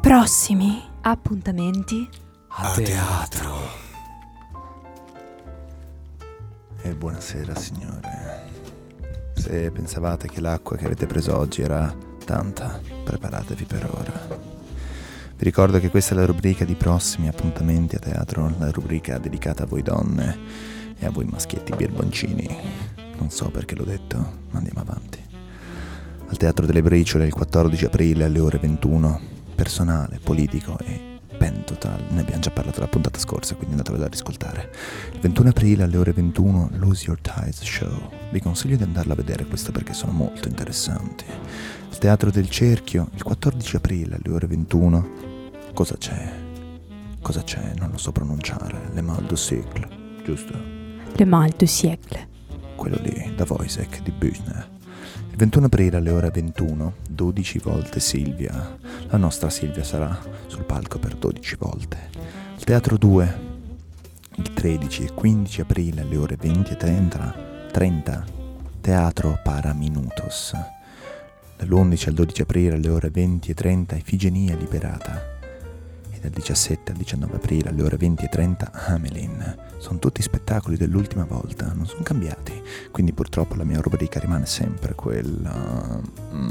prossimi Appuntamenti A teatro. E buonasera signore. Se pensavate che l'acqua che avete preso oggi era tanta, preparatevi per ora. Vi ricordo che questa è la rubrica di prossimi appuntamenti a teatro, la rubrica dedicata a voi donne e a voi maschietti birboncini. Non so perché l'ho detto, ma andiamo avanti. Al Teatro delle Briciole il 14 aprile alle ore 21, personale, politico e pentotal. Ne abbiamo già parlato la puntata scorsa, quindi andatevela a riscoltare. Il 21 aprile alle ore 21 Lose Your Ties Show. Vi consiglio di andarla a vedere questa perché sono molto interessanti. Al Teatro del Cerchio il 14 aprile alle ore 21. Cosa c'è? Cosa c'è? Non lo so pronunciare. Le Mal du Siècle, giusto? Le Mal du Siècle. Quello lì, da Wojciech di Büchner. Il 21 aprile alle ore 21, 12 volte Silvia. La nostra Silvia sarà sul palco per 12 volte. Il Teatro 2, il 13 e 15 aprile alle ore 20 e 30, Teatro Paraminutos. Dall'11 al 12 aprile alle ore 20 e 30, Ifigenia Liberata. E dal 17 al 19 aprile alle ore 20 e 30, Hamelin. Sono tutti spettacoli dell'ultima volta, non sono cambiati. Quindi purtroppo la mia rubrica rimane sempre quella.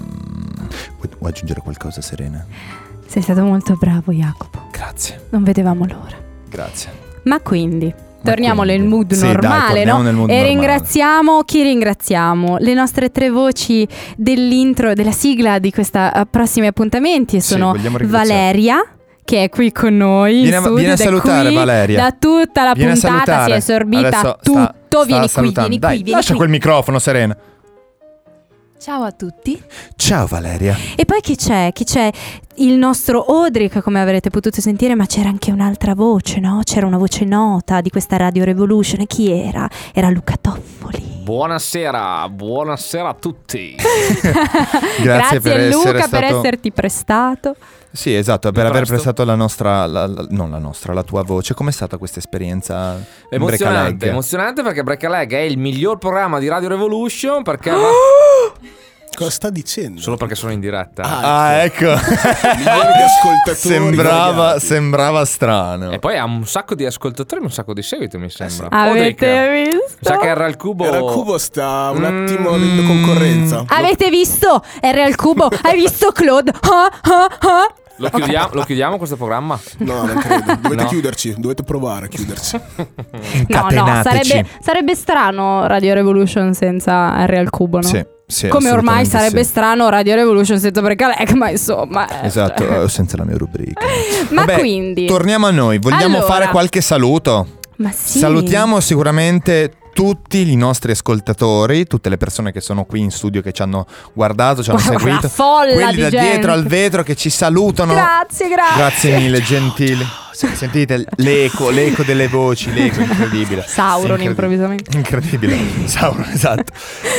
Vuoi aggiungere qualcosa, Serena? Sei stato molto bravo, Jacopo. Grazie. Non vedevamo l'ora. Grazie. Ma quindi torniamo quindi, nel mood sì, dai, normale, torniamo no? nel mood E normale. ringraziamo chi ringraziamo? Le nostre 3 voci dell'intro, della sigla di questa prossimi appuntamenti e Sì, sono vogliamo ringraziare. Valeria, che è qui con noi in studio, vieni a ed è salutare, qui Valeria. da tutta la Vieni a puntata, si salutare. è assorbita Adesso tutto. Vieni qui, salutando. vieni Dai, qui, vieni lascia qui. quel microfono, Serena. Ciao a tutti. Ciao Valeria. E poi chi c'è? Chi c'è? Il nostro Odric, come avrete potuto sentire, ma c'era anche un'altra voce, no? C'era una voce nota di questa Radio Revolution. E chi era? Era Luca Toffoli. Buonasera a tutti. Grazie per essere Luca stato... per esserti prestato. Sì, esatto, per Mi aver presto. prestato la nostra, non la nostra, la tua voce. Com'è stata questa esperienza in Break a Leg? Emozionante perché Break a Leg è il miglior programma di Radio Revolution perché Cosa sta dicendo? solo perché sono in diretta. Ah, ecco. Migliori ascoltatori. sembrava strano. E poi ha un sacco di ascoltatori, un sacco di seguito, mi sembra. Avete Odric, visto? sa che era il cubo. Era il cubo sta un attimo avendo concorrenza. Avete visto? Era al cubo. Hai visto Claude? Ah. Lo chiudiamo questo programma? No, non credo. Dovete No. chiuderci, dovete provare a chiuderci. No, Incatenateci. sarebbe strano Radio Revolution senza R al cubo, no? Sì, Come ormai assolutamente sarebbe sì. strano Radio Revolution senza Break a Leg, ma insomma. Esatto, senza la mia rubrica. Ma Vabbè, quindi torniamo a noi. Vogliamo Allora. fare qualche saluto? Ma sì. Salutiamo sicuramente tutti i nostri ascoltatori, tutte le persone che sono qui in studio, che ci hanno guardato, ci hanno Guarda, seguito, una folla quelli di da gente. dietro al vetro che ci salutano. Grazie. Grazie mille, gentili. Sentite l'eco delle voci, l'eco incredibile. Sauron improvvisamente. Incredibile, Sauron, esatto.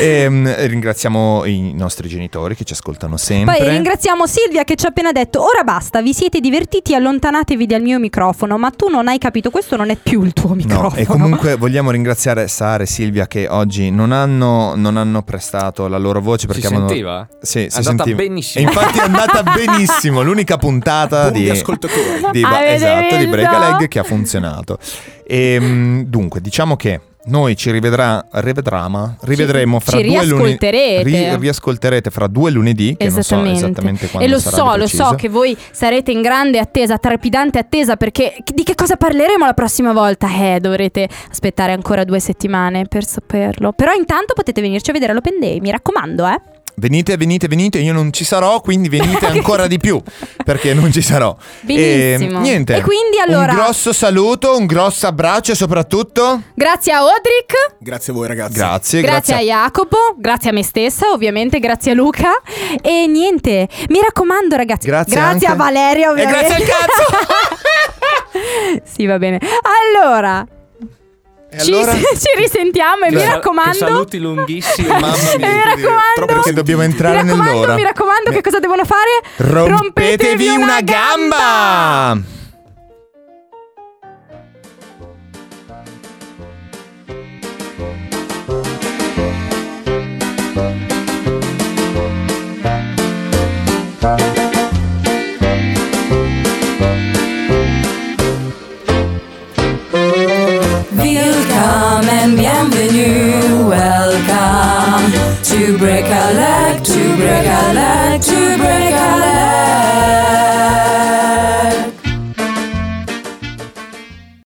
Ringraziamo i nostri genitori che ci ascoltano sempre. Poi ringraziamo Silvia che ci ha appena detto: ora basta, vi siete divertiti, allontanatevi dal mio microfono. Ma tu non hai capito, questo non è più il tuo microfono. No, e comunque vogliamo ringraziare Sara e Silvia che oggi non hanno prestato la loro voce perché Si avevano... sentiva? Sì, È andata benissimo. E infatti è andata benissimo, l'unica puntata Boom di ascoltatori. Avete di visto? Break a Leg che ha funzionato. Dunque, diciamo che noi ci rivedremo fra ci 2 lunedì. riascolterete. Riascolterete fra 2 lunedì, che non so esattamente quando E lo sarà so, di lo preciso. so che voi sarete in grande attesa, trepidante attesa, perché di che cosa parleremo la prossima volta? Dovrete aspettare ancora 2 settimane per saperlo. Però intanto potete venirci a vedere all'Open Day, mi raccomando, Venite, io non ci sarò, quindi venite ancora di più, perché non ci sarò. Benissimo. Niente. E quindi allora- un grosso saluto, un grosso abbraccio e soprattutto Grazie a Odric, Grazie a voi ragazzi. grazie a Jacopo, grazie a me stessa, ovviamente, grazie a Luca. E niente, mi raccomando ragazzi, Grazie anche- a Valeria E ovviamente. grazie al cazzo. Sì, va bene. Allora, E allora? ci risentiamo e mi Che raccomando. saluti lunghissimi. Mamma E mia, mi raccomando, perché dobbiamo entrare nell'ora. Mi raccomando, che cosa devono fare? Rompetevi una gamba! to break a leg, to break a leg, to break a leg.